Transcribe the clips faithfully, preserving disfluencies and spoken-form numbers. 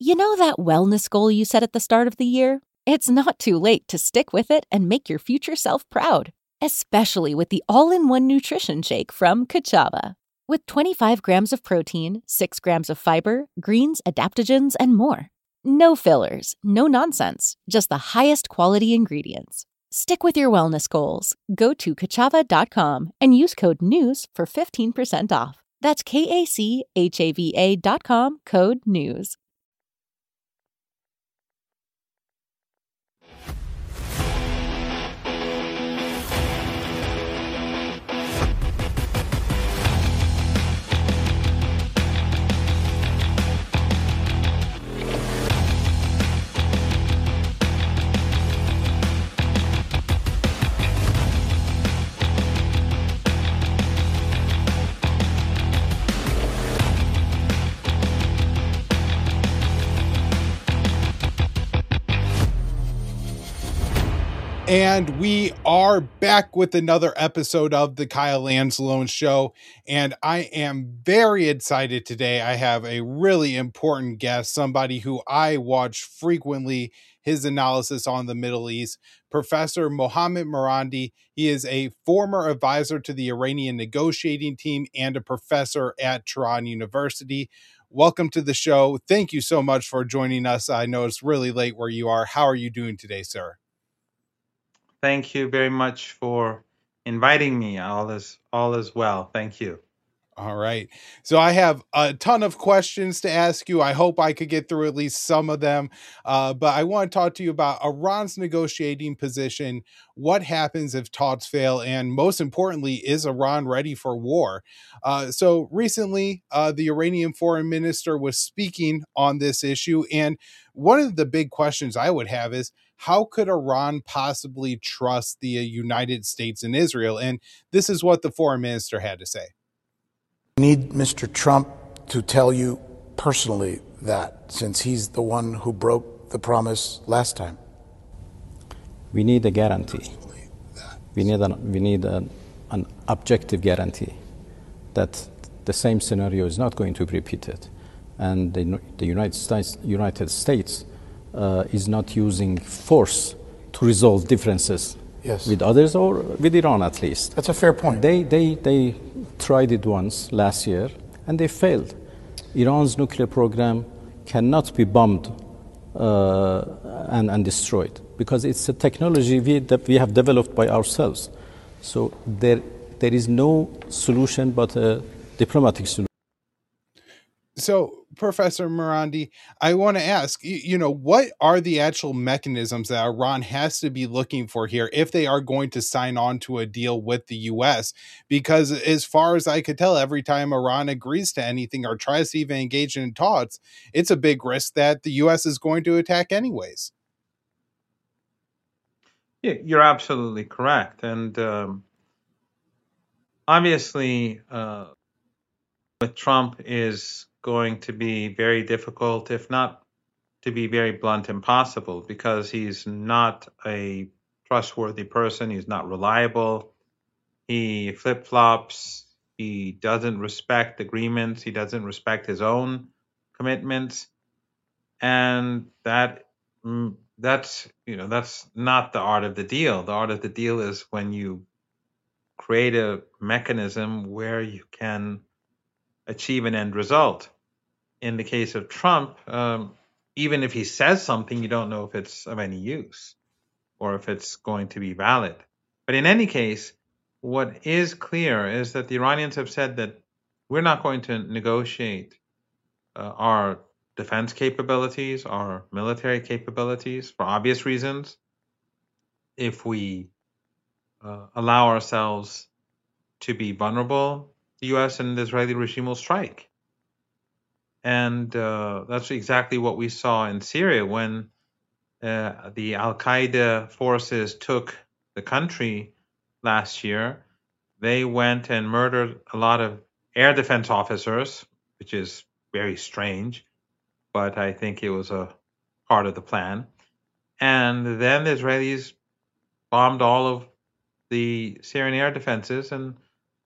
You know that wellness goal you set at the start of the year? It's not too late to stick with it and make your future self proud, especially with the all-in-one nutrition shake from Kachava. With twenty-five grams of protein, six grams of fiber, greens, adaptogens, and more. No fillers, no nonsense, just the highest quality ingredients. Stick with your wellness goals. Go to kachava dot com and use code NEWS for fifteen percent off. That's K A C H A V A dot com, code NEWS. And we are back with another episode of the Kyle Anzalone Show. And I am very excited today. I have a really important guest, somebody who I watch frequently, his analysis on the Middle East, Professor Mohammad Marandi. He is a former advisor to the Iranian negotiating team and a professor at Tehran University. Welcome to the show. Thank you so much for joining us. I know it's really late where you are. How are you doing today, sir? Thank you very much for inviting me. All is all is well. Thank you. All right. So I have a ton of questions to ask you. I hope I could get through at least some of them. Uh, but I want to talk to you about Iran's negotiating position. What happens if talks fail? And most importantly, is Iran ready for war? Uh, so recently, uh, the Iranian foreign minister was speaking on this issue. And one of the big questions I would have is, how could Iran possibly trust the United States and Israel? And this is what the foreign minister had to say. I need Mister Trump to tell you personally that, since he's the one who broke the promise last time. We need a guarantee. We need an, we need an, an objective guarantee that the same scenario is not going to be repeated, and the, the United States, United States uh, is not using force to resolve differences Yes. with others, or with Iran at least. That's a fair point. They, they, they tried it once last year and they failed. Iran's nuclear program cannot be bombed uh, and, and destroyed because it's a technology we, that we have developed by ourselves. So there, there is no solution but a diplomatic solution. So, Professor Marandi, I want to ask, you, you know, what are the actual mechanisms that Iran has to be looking for here if they are going to sign on to a deal with the U S? Because as far as I could tell, every time Iran agrees to anything or tries to even engage in talks, it's a big risk that the U S is going to attack anyways. Yeah, you're absolutely correct. And um, obviously, uh, with Trump is going to be very difficult, if not to be very blunt, impossible, because he's not a trustworthy person. He's not reliable. He flip-flops. He doesn't respect agreements. He doesn't respect his own commitments. And that mm, that's, you know, that's not the art of the deal. The art of the deal is when you create a mechanism where you can achieve an end result. In the case of Trump, um, even if he says something, you don't know if it's of any use or if it's going to be valid. But in any case, what is clear is that the Iranians have said that we're not going to negotiate uh, our defense capabilities, our military capabilities, for obvious reasons, if we uh, allow ourselves to be vulnerable, the U S and the Israeli regime will strike. And uh, that's exactly what we saw in Syria when uh, the Al-Qaeda forces took the country last year. They went and murdered a lot of air defense officers, which is very strange, but I think it was a part of the plan. And then the Israelis bombed all of the Syrian air defenses and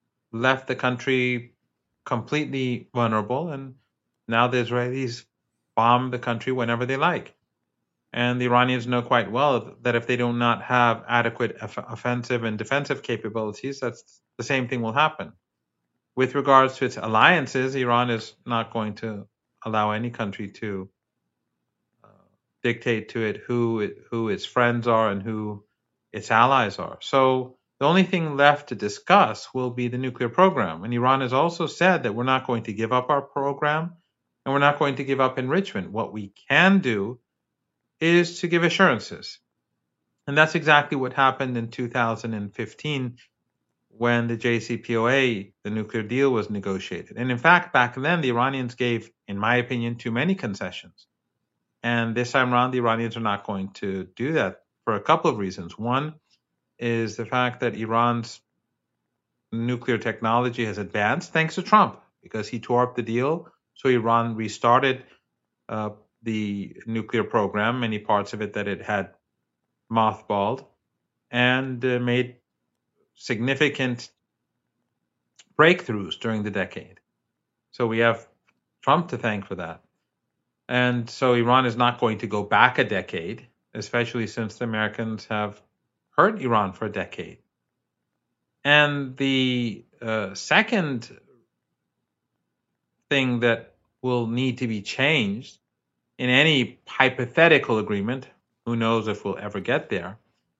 left the country completely vulnerable. And now the Israelis bomb the country whenever they like. And the Iranians know quite well that if they do not have adequate offensive and defensive capabilities, that's the same thing will happen. With regards to its alliances, Iran is not going to allow any country to uh, dictate to it who it, who its friends are and who its allies are. So the only thing left to discuss will be the nuclear program. And Iran has also said that we're not going to give up our program and we're not going to give up enrichment. What we can do is to give assurances. And that's exactly what happened in two thousand fifteen when the J C P O A, the nuclear deal, was negotiated. And in fact, back then, the Iranians gave, in my opinion, too many concessions. And this time around, the Iranians are not going to do that for a couple of reasons. One is the fact that Iran's nuclear technology has advanced thanks to Trump, because he tore up the deal. So Iran restarted uh, the nuclear program, many parts of it that it had mothballed, and uh, made significant breakthroughs during the decade. So we have Trump to thank for that. And so Iran is not going to go back a decade, especially since the Americans have hurt Iran for a decade. And the uh, second thing that will need to be changed in any hypothetical agreement, who knows if we'll ever get there,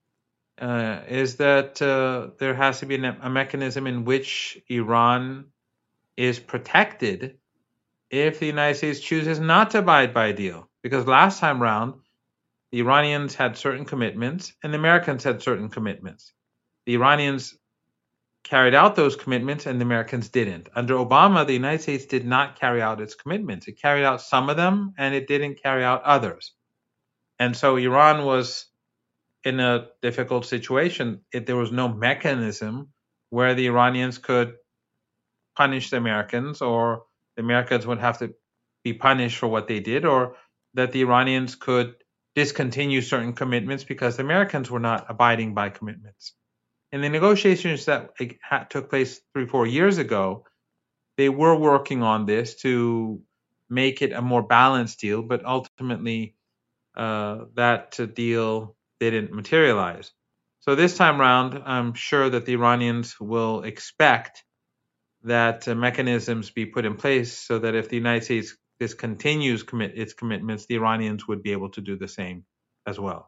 uh, is that uh, there has to be a, a mechanism in which Iran is protected if the United States chooses not to abide by a deal. Because last time round, the Iranians had certain commitments and the Americans had certain commitments. The Iranians carried out those commitments and the Americans didn't. Under Obama, the United States did not carry out its commitments. It carried out some of them and it didn't carry out others. And so Iran was in a difficult situation. It, there was no mechanism where the Iranians could punish the Americans, or the Americans would have to be punished for what they did, or that the Iranians could discontinue certain commitments because the Americans were not abiding by commitments. In the negotiations that took place three, four years ago, they were working on this to make it a more balanced deal, but ultimately uh, that deal didn't materialize. So this time around, I'm sure that the Iranians will expect that uh, mechanisms be put in place so that if the United States discontinues commit its commitments, the Iranians would be able to do the same as well.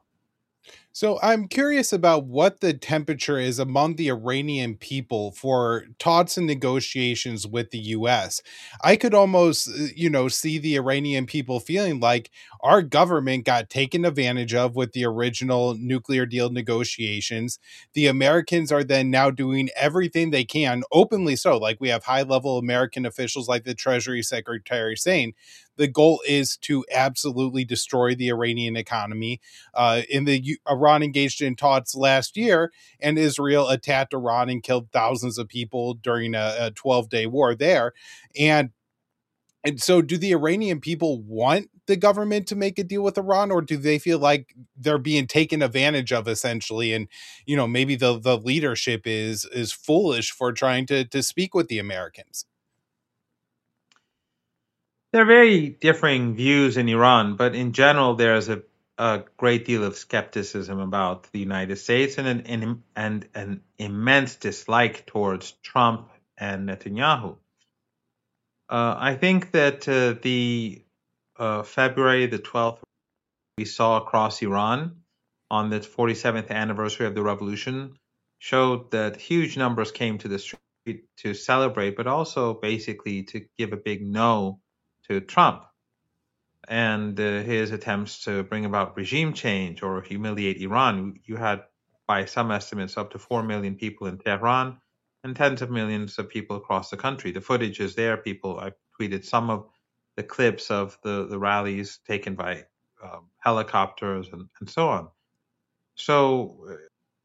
So I'm curious about what the temperature is among the Iranian people for talks and negotiations with the U S. I could almost, you know, see the Iranian people feeling like our government got taken advantage of with the original nuclear deal negotiations. The Americans are then now doing everything they can, openly so. Like we have high-level American officials like the Treasury Secretary saying the goal is to absolutely destroy the Iranian economy. Uh, in the U- Iran engaged in talks last year, and Israel attacked Iran and killed thousands of people during a twelve-day war there. And and so do the Iranian people want the government to make a deal with Iran, or do they feel like they're being taken advantage of essentially? And, you know, maybe the, the leadership is is foolish for trying to, to speak with the Americans? There are very differing views in Iran, but in general, there's a, a great deal of skepticism about the United States and an, an, and an immense dislike towards Trump and Netanyahu. Uh, I think that uh, the uh, February the twelfth we saw across Iran on the forty-seventh anniversary of the revolution showed that huge numbers came to the street to celebrate, but also basically to give a big no to Trump and uh, his attempts to bring about regime change or humiliate Iran. You had, by some estimates, up to four million people in Tehran and tens of millions of people across the country. The footage is there. People, I tweeted some of the clips of the, the rallies taken by um, helicopters and, and so on. So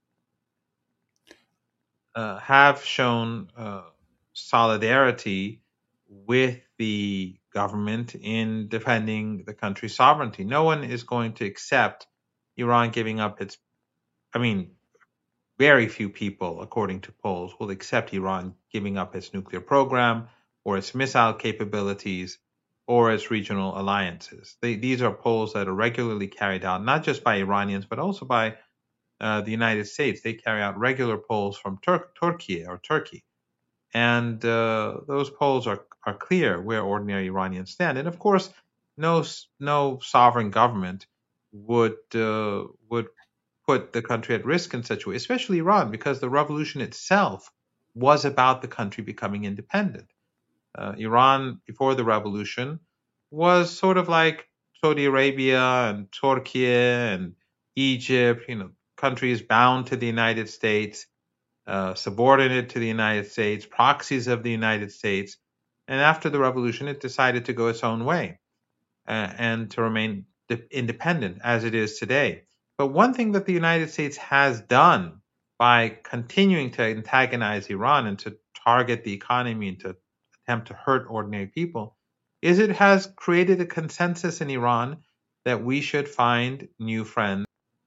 uh, have shown uh, solidarity with the government in defending the country's sovereignty. No one is going to accept Iran giving up its, I mean, very few people, according to polls, will accept Iran giving up its nuclear program or its missile capabilities or its regional alliances. They, these are polls that are regularly carried out, not just by Iranians, but also by uh, the United States. They carry out regular polls from Tur- Turkey or Turkey. And uh, those polls are, are clear where ordinary Iranians stand. And of course, no no sovereign government would uh, would put the country at risk in such a way, especially Iran, because the revolution itself was about the country becoming independent. Uh, Iran, before the revolution, was sort of like Saudi Arabia and Turkey and Egypt, you know, countries bound to the United States, uh, subordinate to the United States, proxies of the United States. And after the revolution, it decided to go its own way uh, and to remain de- independent as it is today. But one thing that the United States has done by continuing to antagonize Iran and to target the economy and to attempt to hurt ordinary people is it has created a consensus in Iran that we should find new friends.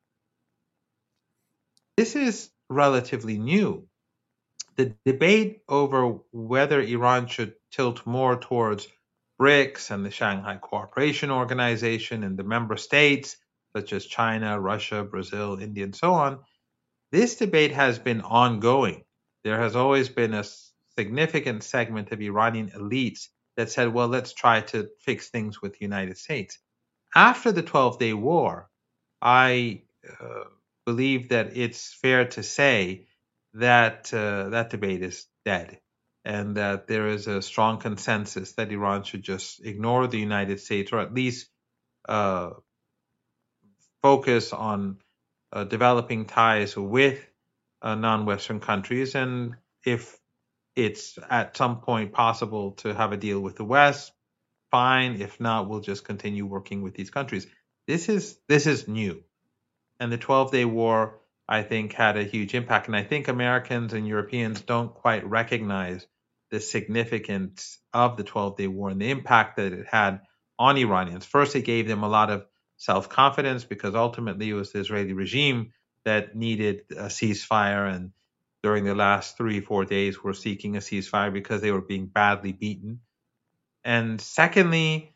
This is relatively new. The debate over whether Iran should tilt more towards BRICS and the Shanghai Cooperation Organization and the member states such as China, Russia, Brazil, India, and so on, this debate has been ongoing. There has always been a significant segment of Iranian elites that said, well, let's try to fix things with the United States. After the twelve-day war, I uh, believe that it's fair to say that uh, that debate is dead and that there is a strong consensus that Iran should just ignore the United States or at least uh, focus on uh, developing ties with uh, non-Western countries. And if it's at some point possible to have a deal with the West, fine. If not, we'll just continue working with these countries. This is this is new. And the twelve-day war, I think, had a huge impact. And I think Americans and Europeans don't quite recognize the significance of the twelve-day war and the impact that it had on Iranians. First, it gave them a lot of self-confidence because ultimately it was the Israeli regime that needed a ceasefire. And during the last three, four days, were seeking a ceasefire because they were being badly beaten. And secondly,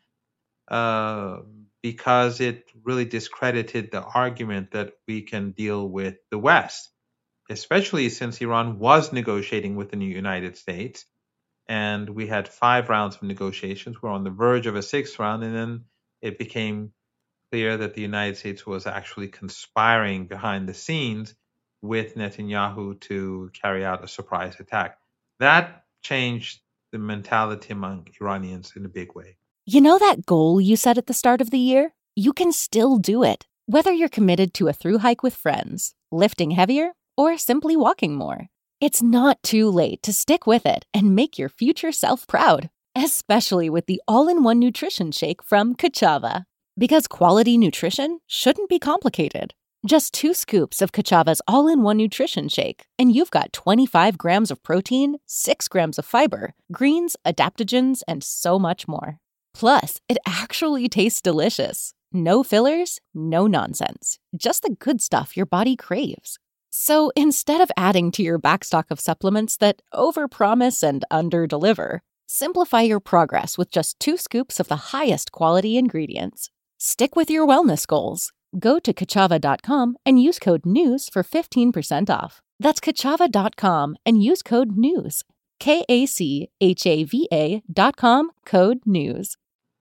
uh, because it really discredited the argument that we can deal with the West, especially since Iran was negotiating with the new United States. And we had five rounds of negotiations. We're on the verge of a sixth round. And then it became clear that the United States was actually conspiring behind the scenes with Netanyahu to carry out a surprise attack. That changed the mentality among Iranians in a big way. You know that goal you set at the start of the year? You can still do it, whether you're committed to a thru hike with friends, lifting heavier, or simply walking more. It's not too late to stick with it and make your future self proud, especially with the all-in-one nutrition shake from Kachava. Because quality nutrition shouldn't be complicated. Just two scoops of Kachava's all-in-one nutrition shake, and you've got twenty-five grams of protein, six grams of fiber, greens, adaptogens, and so much more. Plus, it actually tastes delicious. No fillers, no nonsense. Just the good stuff your body craves. So instead of adding to your backstock of supplements that overpromise and underdeliver, simplify your progress with just two scoops of the highest quality ingredients. Stick with your wellness goals. Go to Kachava dot com and use code NEWS for fifteen percent off. That's Kachava dot com and use code NEWS. K A C H A V A dot com, code NEWS.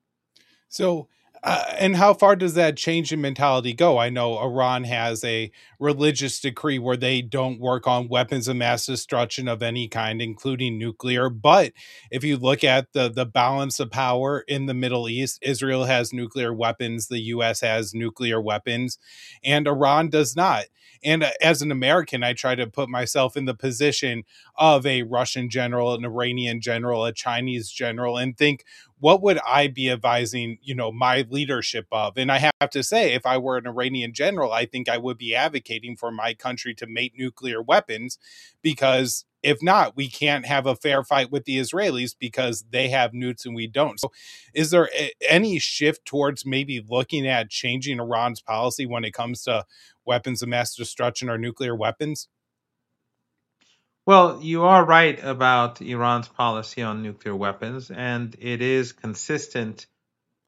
So, uh, and how far does that change in mentality go? I know Iran has a religious decree where they don't work on weapons of mass destruction of any kind, including nuclear. But if you look at the, the balance of power in the Middle East, Israel has nuclear weapons, the U S has nuclear weapons, and Iran does not. And as an American, I try to put myself in the position of a Russian general, an Iranian general, a Chinese general, and think, what would I be advising, you know, my leadership of? And I have to say, if I were an Iranian general, I think I would be advocating for my country to make nuclear weapons, because if not, we can't have a fair fight with the Israelis because they have nukes and we don't. So is there a, any shift towards maybe looking at changing Iran's policy when it comes to weapons of mass destruction or nuclear weapons? Well, you are right about Iran's policy on nuclear weapons, and it is consistent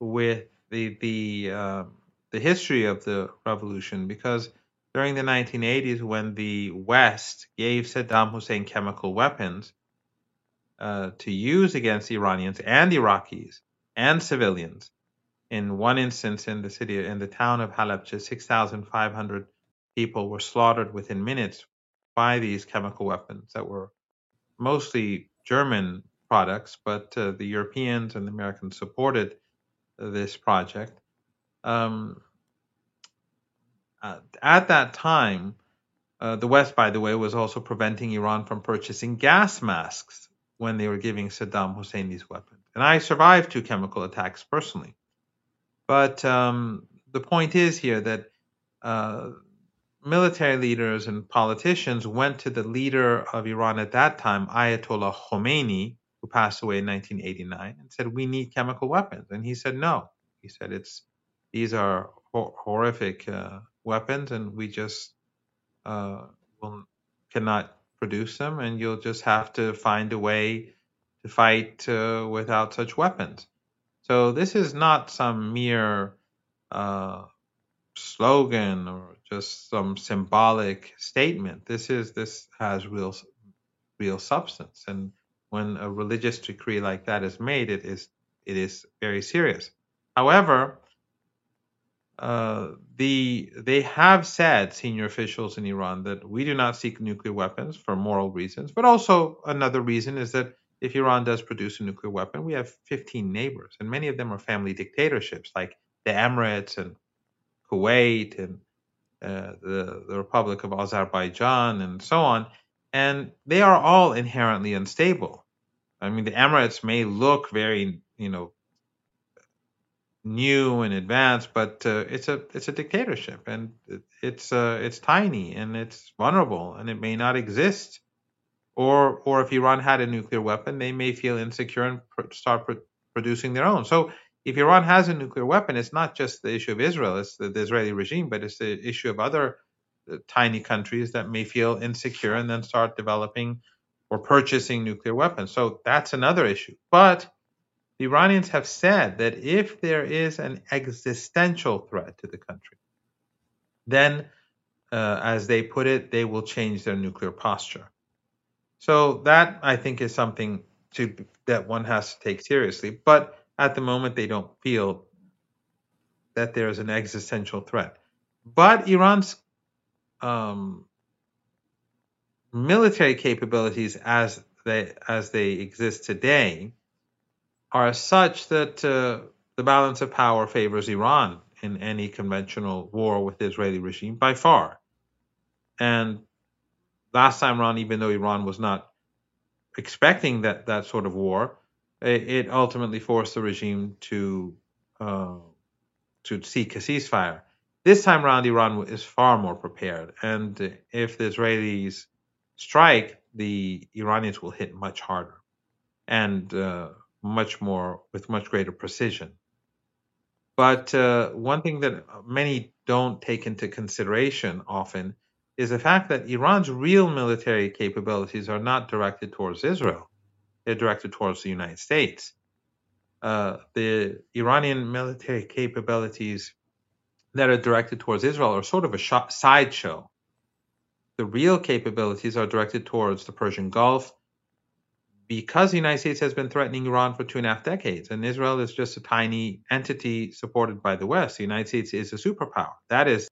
with the the uh, the history of the revolution, because during the nineteen eighties, when the West gave Saddam Hussein chemical weapons uh, to use against Iranians and Iraqis and civilians, in one instance in the city, in the town of Halabja, six thousand five hundred people were slaughtered within minutes by these chemical weapons that were mostly German products, but uh, the Europeans and the Americans supported this project. Um, uh, at that time, uh, the West, by the way, was also preventing Iran from purchasing gas masks when they were giving Saddam Hussein these weapons. And I survived two chemical attacks personally. But um, the point is here that uh, military leaders and politicians went to the leader of Iran at that time, Ayatollah Khomeini, who passed away in nineteen eighty-nine, and said, "We need chemical weapons." And he said, "No." He said, "It's these are hor- horrific uh, weapons, and we just uh, will, cannot produce them, and you'll just have to find a way to fight uh, without such weapons." So this is not some mere uh, slogan or just some symbolic statement. This is this has real real substance, and when a religious decree like that is made, it is it is very serious. However, uh, the they have said, senior officials in Iran, that we do not seek nuclear weapons for moral reasons, but also another reason is that if Iran does produce a nuclear weapon, we have fifteen neighbors, and many of them are family dictatorships like the Emirates and Kuwait and uh, the, the Republic of Azerbaijan and so on, and they are all inherently unstable. I mean, the Emirates may look very, you know, new and advanced, but uh, it's a it's a dictatorship, and it's uh, it's tiny and it's vulnerable, and it may not exist. Or or if Iran had a nuclear weapon, they may feel insecure and pr- start pr- producing their own. So if Iran has a nuclear weapon, it's not just the issue of Israel, it's the, the Israeli regime, but it's the issue of other uh, tiny countries that may feel insecure and then start developing or purchasing nuclear weapons. So that's another issue. But the Iranians have said that if there is an existential threat to the country, then, uh, as they put it, they will change their nuclear posture. So that, I think, is something to that one has to take seriously. But at the moment, they don't feel that there is an existential threat. But Iran's um, military capabilities, as they as they exist today, are such that uh, the balance of power favors Iran in any conventional war with the Israeli regime by far. And last time around, even though Iran was not expecting that, that sort of war, it, it ultimately forced the regime to uh, to seek a ceasefire. This time around, Iran is far more prepared, and if the Israelis strike, the Iranians will hit much harder and uh, much more with much greater precision. But uh, one thing that many don't take into consideration often is the fact that Iran's real military capabilities are not directed towards Israel. They're directed towards the United States. Uh, the Iranian military capabilities that are directed towards Israel are sort of a sh- sideshow. The real capabilities are directed towards the Persian Gulf, because the United States has been threatening Iran for two and a half decades, and Israel is just a tiny entity supported by the West. The United States is a superpower. That is,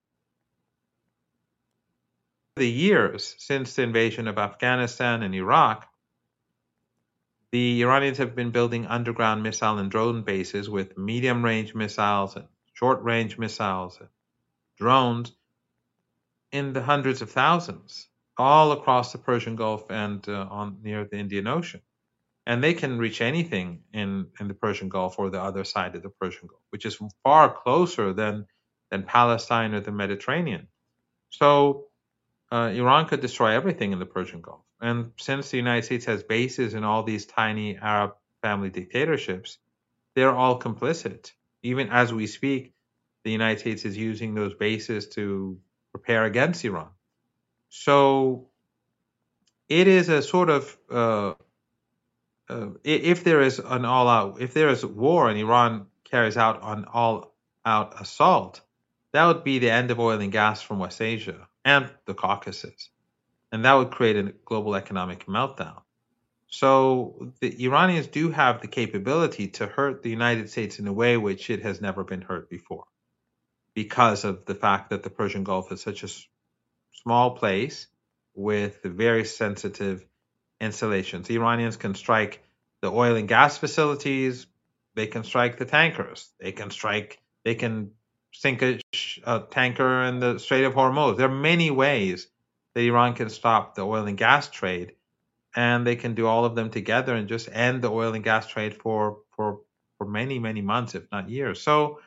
the years since the invasion of Afghanistan and Iraq, the Iranians have been building underground missile and drone bases with medium-range missiles and short-range missiles and drones in the hundreds of thousands, all across the Persian Gulf and uh, on near the Indian Ocean. And they can reach anything in, in the Persian Gulf or the other side of the Persian Gulf, which is far closer than, than Palestine or the Mediterranean. So uh, Iran could destroy everything in the Persian Gulf. And since the United States has bases in all these tiny Arab family dictatorships, they're all complicit. Even as we speak, the United States is using those bases to prepare against Iran. So it is a sort of, uh, uh, if there is an all-out, if there is war and Iran carries out an all-out assault, that would be the end of oil and gas from West Asia and the Caucasus. And that would create a global economic meltdown. So the Iranians do have the capability to hurt the United States in a way which it has never been hurt before, because of the fact that the Persian Gulf is such a small place with very sensitive installations. The Iranians can strike the oil and gas facilities, they can strike the tankers, they can strike, they can sink a, a tanker in the Strait of Hormuz. There are many ways that Iran can stop the oil and gas trade, and they can do all of them together and just end the oil and gas trade for for for many, many months, if not years. So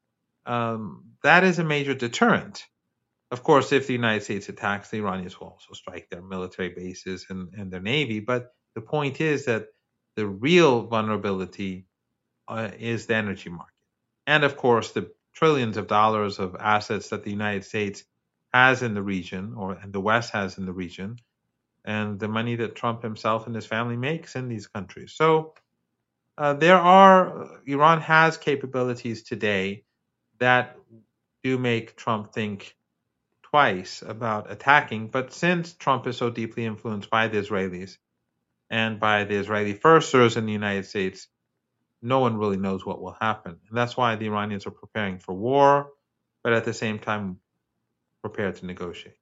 um, that is a major deterrent. Of course, if the United States attacks, the Iranians will also strike their military bases and, and their navy. But the point is that the real vulnerability uh, is the energy market. And of course, the trillions of dollars of assets that the United States has in the region, or and the West has in the region, and the money that Trump himself and his family makes in these countries. So uh, there are, Iran has capabilities today that do make Trump think twice about attacking. But since Trump is so deeply influenced by the Israelis and by the Israeli firsters in the United States, no one really knows what will happen. And that's why the Iranians are preparing for war, but at the same time prepared to negotiate.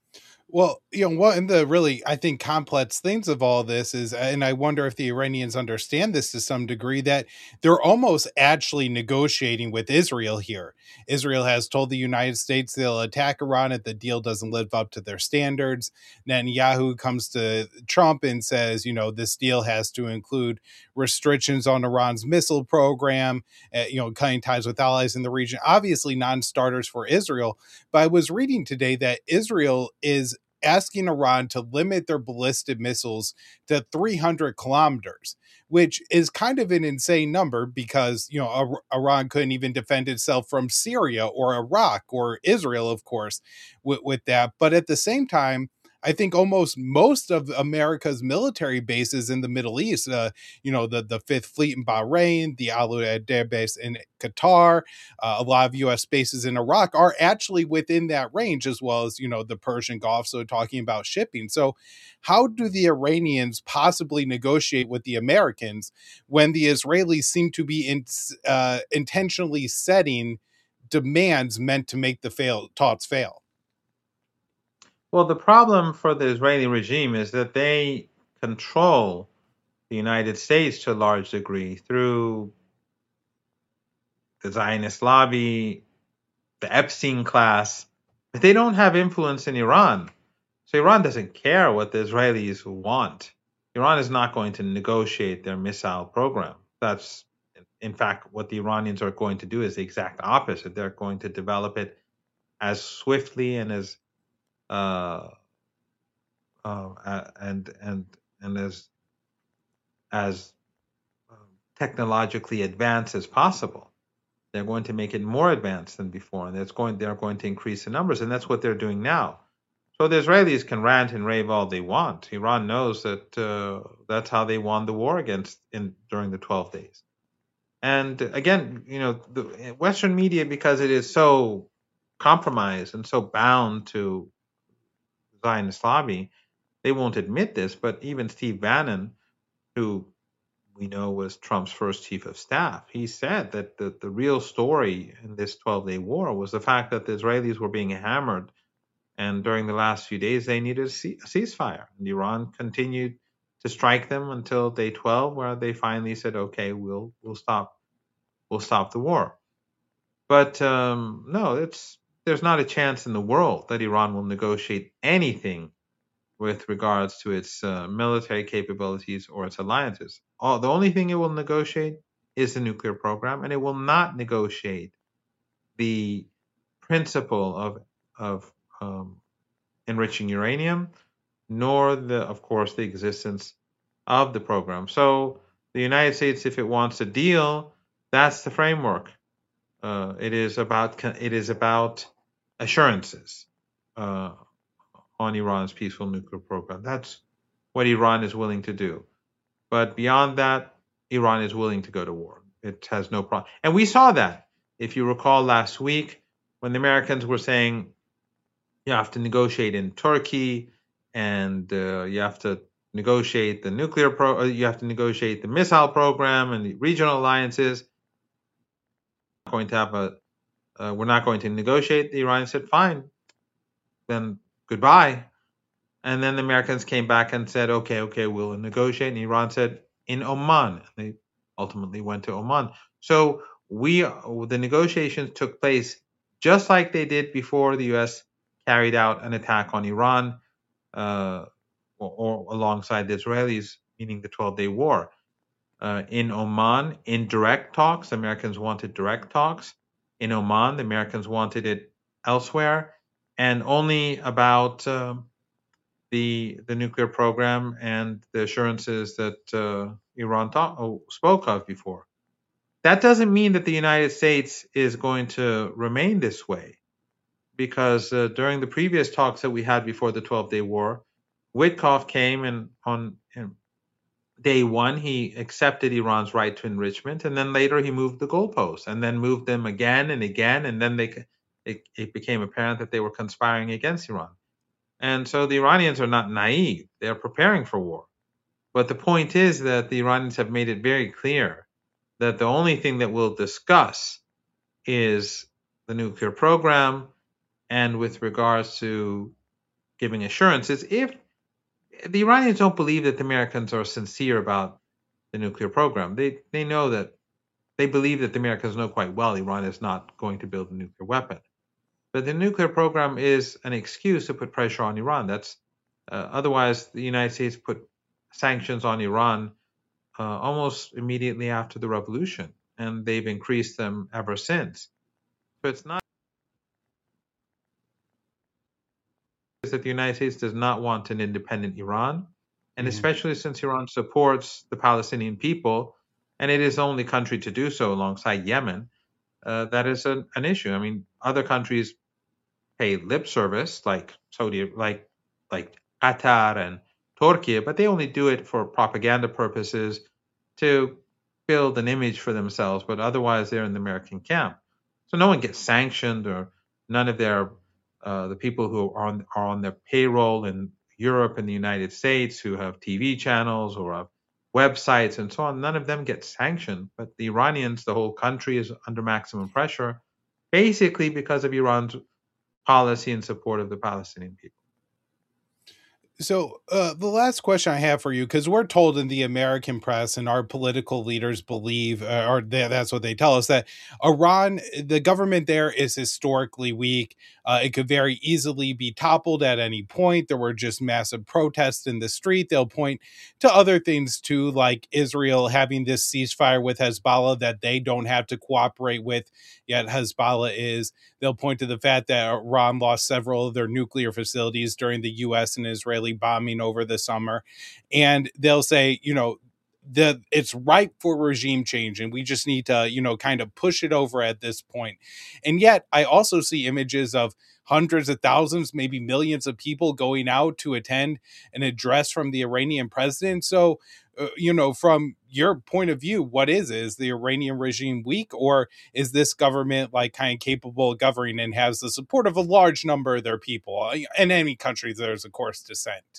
Well, you know, one of the really, I think, complex things of all this is, and I wonder if the Iranians understand this to some degree, that they're almost actually negotiating with Israel here. Israel has told the United States they'll attack Iran if the deal doesn't live up to their standards. Netanyahu comes to Trump and says, you know, this deal has to include restrictions on Iran's missile program, uh, you know, cutting ties with allies in the region. Obviously non-starters for Israel. But I was reading today that Israel is asking Iran to limit their ballistic missiles to three hundred kilometers, which is kind of an insane number because, you know, Iran couldn't even defend itself from Syria or Iraq or Israel, of course, with, with that. But at the same time, I think almost most of America's military bases in the Middle East, uh, you know, the, the Fifth Fleet in Bahrain, the Al Udeid base in Qatar, uh, a lot of U S bases in Iraq are actually within that range, as well as, you know, the Persian Gulf. So talking about shipping. So how do the Iranians possibly negotiate with the Americans when the Israelis seem to be in, uh, intentionally setting demands meant to make the fail, talks fail? Well, the problem for the Israeli regime is that they control the United States to a large degree through the Zionist lobby, the Epstein class, but they don't have influence in Iran. So Iran doesn't care what the Israelis want. Iran is not going to negotiate their missile program. That's, in fact, what the Iranians are going to do is the exact opposite. They're going to develop it as swiftly and as uh, uh, and and and as as um, technologically advanced as possible. They're going to make it more advanced than before, and that's going. They're going to increase the numbers, and that's what they're doing now. So the Israelis can rant and rave all they want. Iran knows that uh, that's how they won the war against in during the twelve days. And again, you know, the Western media, because it is so compromised and so bound to the Zionist lobby, they won't admit this. But even Steve Bannon, who we know was Trump's first chief of staff, he said that the, the real story in this twelve-day war was the fact that the Israelis were being hammered, and during the last few days they needed a, ce- a ceasefire. And Iran continued to strike them until day twelve, where they finally said, "Okay, we'll we'll stop we'll stop the war." But um, no, it's there's not a chance in the world that Iran will negotiate anything with regards to its uh, military capabilities or its alliances. All, the only thing it will negotiate is the nuclear program, and it will not negotiate the principle of of um, enriching uranium, nor the, of course, the existence of the program. So the United States, if it wants a deal, that's the framework. Uh, it is about it is about assurances uh, on Iran's peaceful nuclear program. That's what Iran is willing to do. But beyond that, Iran is willing to go to war. it has no problem. And we saw that, if you recall last week, when the Americans were saying you have to negotiate in Turkey and uh, you have to negotiate the nuclear pro, you have to negotiate the missile program and the regional alliances. We're going to have a, uh, we're not going to negotiate. The Iranians said, fine, then goodbye. And then the Americans came back and said, okay, okay, we'll negotiate. And Iran said, in Oman. And they ultimately went to Oman. So we, the negotiations took place just like they did before the U S carried out an attack on Iran, uh, or, or alongside the Israelis, meaning the twelve-day war. Uh, in Oman, in direct talks, the Americans wanted direct talks. In Oman, the Americans wanted it elsewhere. And only about um, the the nuclear program and the assurances that uh, Iran talk, oh, spoke of before. That doesn't mean that the United States is going to remain this way, because uh, during the previous talks that we had before the twelve-day war, Witkoff came and on in day one he accepted Iran's right to enrichment, and then later he moved the goalposts, and then moved them again and again, and then they it, it became apparent that they were conspiring against Iran. And so the Iranians are not naive. They're preparing for war. But the point is that the Iranians have made it very clear that the only thing that we'll discuss is the nuclear program, and with regards to giving assurances, if the Iranians don't believe that the Americans are sincere about the nuclear program. They they know that, they believe that the Americans know quite well Iran is not going to build a nuclear weapon. But the nuclear program is an excuse to put pressure on Iran. That's uh, otherwise the United States put sanctions on Iran uh, almost immediately after the revolution, and they've increased them ever since. So it's not that the United States does not want an independent Iran, and mm-hmm. especially since Iran supports the Palestinian people, and it is the only country to do so alongside Yemen, uh, that is an, an issue. I mean, other countries pay lip service, like Saudi, like like Qatar and Turkey, but they only do it for propaganda purposes to build an image for themselves. But otherwise, they're in the American camp. So no one gets sanctioned, or none of their uh, the people who are on are on their payroll in Europe and the United States, who have T V channels or have websites and so on. None of them get sanctioned. But the Iranians, the whole country, is under maximum pressure, basically because of Iran's policy in support of the Palestinian people. So uh, the last question I have for you, because we're told in the American press and our political leaders believe, uh, or they, that's what they tell us, that Iran, the government there is historically weak. Uh, it could very easily be toppled at any point. There were just massive protests in the street. They'll point to other things too, like Israel having this ceasefire with Hezbollah that they don't have to cooperate with, yet Hezbollah is. They'll point to the fact that Iran lost several of their nuclear facilities during the U S and Israeli bombing over the summer. And they'll say, you know, the it's ripe for regime change, and we just need to, you know, kind of push it over at this point. And yet I also see images of hundreds of thousands, maybe millions of people going out to attend an address from the Iranian president. So, uh, you know, from your point of view, what is it? Is the Iranian regime weak, or is this government like kind of capable of governing and has the support of a large number of their people? In any country, there's of course dissent.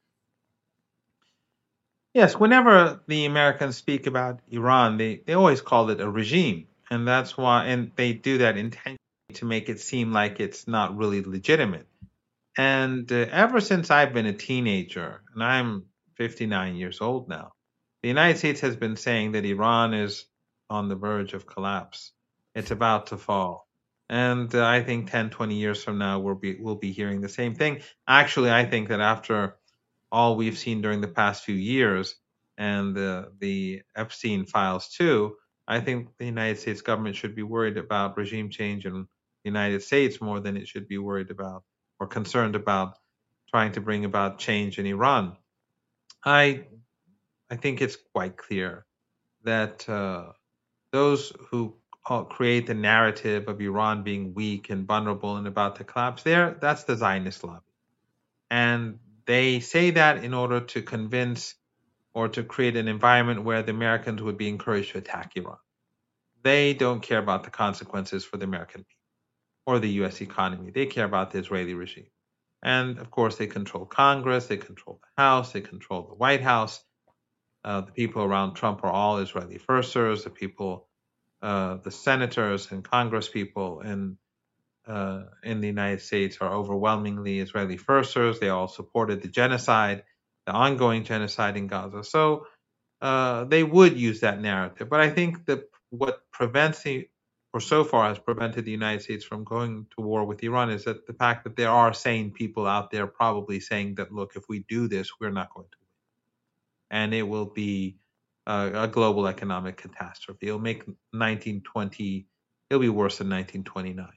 Yes, whenever the Americans speak about Iran, they, they always call it a regime. And that's why, and they do that intentionally to make it seem like it's not really legitimate. And uh, ever since I've been a teenager, and I'm fifty-nine years old now, the United States has been saying that Iran is on the verge of collapse. It's about to fall. And uh, I think ten, twenty years from now, we'll be, we'll be hearing the same thing. Actually, I think that after all we've seen during the past few years, and the, the Epstein files too, I think the United States government should be worried about regime change in the United States more than it should be worried about or concerned about trying to bring about change in Iran. I I think it's quite clear that uh, those who create the narrative of Iran being weak and vulnerable and about to collapse, there, that's the Zionist lobby. And they say that in order to convince or to create an environment where the Americans would be encouraged to attack Iran. they don't care about the consequences for the American people or the U S economy. They care about the Israeli regime. And of course, they control Congress, they control the House, they control the White House. Uh, the people around Trump are all Israeli firsters. The people, uh, the senators and Congress people in uh, in the United States are overwhelmingly Israeli firsters. They all supported the genocide, the ongoing genocide in Gaza. So uh, they would use that narrative. But I think that what prevents the, or so far has prevented the United States from going to war with Iran is that the fact that there are sane people out there probably saying that, look, if we do this, we're not going to win. And it will be uh, a global economic catastrophe. It'll make nineteen twenty, it'll be worse than nineteen twenty-nine.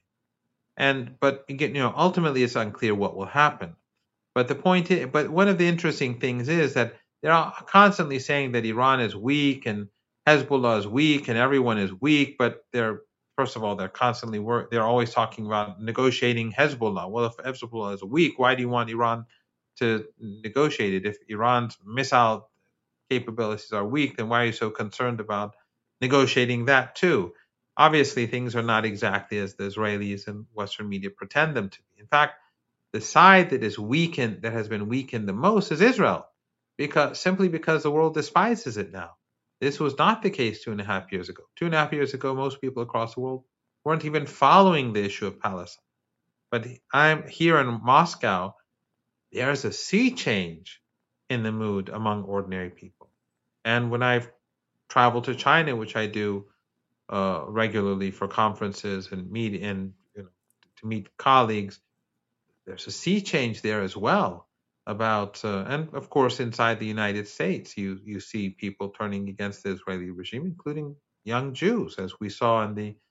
And, but again, you know, ultimately it's unclear what will happen. But the point is, but one of the interesting things is that they're constantly saying that Iran is weak and Hezbollah is weak and everyone is weak. But they're, first of all, they're constantly work. They're always talking about negotiating Hezbollah. Well, if Hezbollah is weak, why do you want Iran to negotiate it? If Iran's missile capabilities are weak, then why are you so concerned about negotiating that too? Obviously, things are not exactly as the Israelis and Western media pretend them to be. In fact, the side that is weakened, that has been weakened the most, is Israel, because simply because the world despises it now. This was not the case two and a half years ago. Two and a half years ago, most people across the world weren't even following the issue of Palestine. But I'm here in Moscow. There's a sea change in the mood among ordinary people. And when I've traveled to China, which I do uh, regularly for conferences and meet and you know, to meet colleagues, there's a sea change there as well. About uh, and of course inside the United States, you you see people turning against the Israeli regime, including young Jews, as we saw in the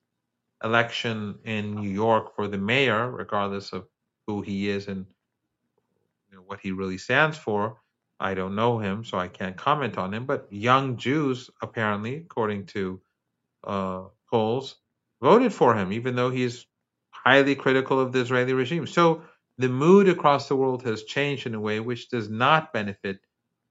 election in New York for the mayor, regardless of who he is and you know, what he really stands for. I don't know him, so I can't comment on him. But young Jews, apparently, according to uh, polls, voted for him, even though he's highly critical of the Israeli regime. So the mood across the world has changed in a way which does not benefit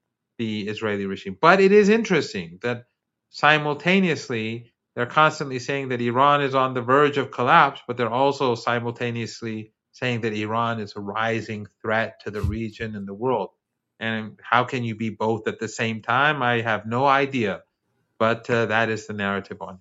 the Israeli regime. But it is interesting that simultaneously they're constantly saying that Iran is on the verge of collapse, but they're also simultaneously saying that Iran is a rising threat to the region and the world. And how can you be both at the same time? I have no idea, but uh, that is the narrative on it.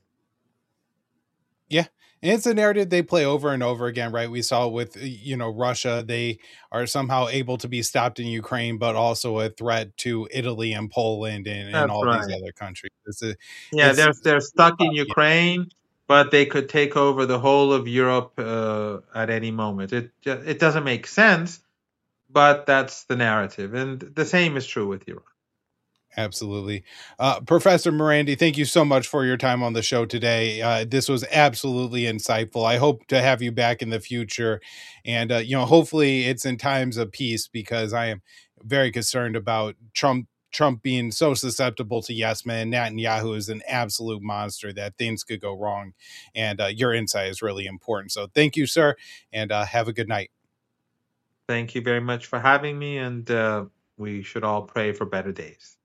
Yeah. And it's a narrative they play over and over again, right? We saw with, you know, Russia, they are somehow able to be stopped in Ukraine, but also a threat to Italy and Poland and, and all right. these other countries. It's a, yeah, it's, they're they're stuck in yeah. Ukraine, but they could take over the whole of Europe uh, at any moment. It it doesn't make sense, but that's the narrative, and the same is true with Iran. Absolutely. Uh, Professor Marandi, thank you so much for your time on the show today. Uh, this was absolutely insightful. I hope to have you back in the future. And, uh, you know, hopefully it's in times of peace, because I am very concerned about Trump Trump being so susceptible to yes men. Netanyahu is an absolute monster that things could go wrong. And uh, your insight is really important. So thank you, sir. And uh, have a good night. Thank you very much for having me. And uh, we should all pray for better days.